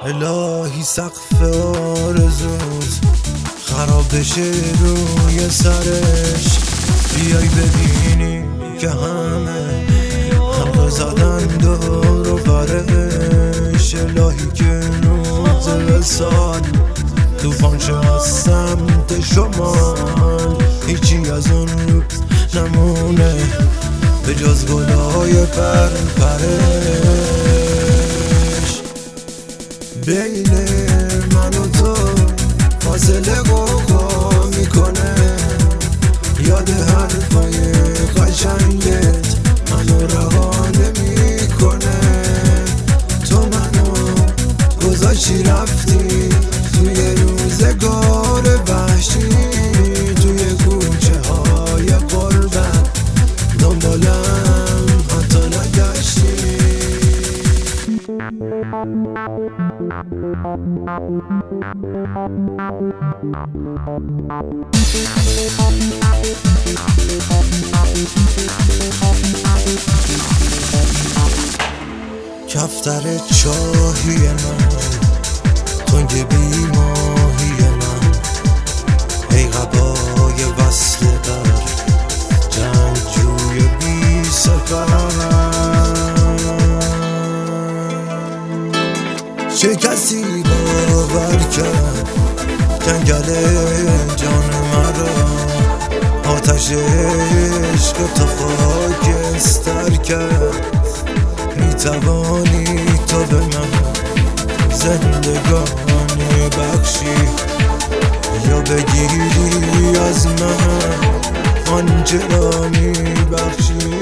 الهی سقف آرزوت خراب بشه روی سرش، بیای ببینی که همه حلقه زدن دور و برش. الهی که روز وصال توفان شه از سمت شمال، هیچی از اون روز نمونه به جز گلای پرپرش. بین من و تو فاصله قوقا میکنه، یاد حرفای قشنگت منو رها نمیکنه. تو منو گذاشتی رفتی توی روزگار وحشی، توی کوچه های غربت دنبالم حتی نگشتی. کفتر چاهی من، تنگ بیماهی من، ای قبای وصل بر جنگجوی بی سفر. چه کسی باور کرد جنگل جان مرا، آتش عشق تو خاکستر کرد. میتوانی تو به من زندگانی بخشی، یا بگیری از من آنچه را میبخشی.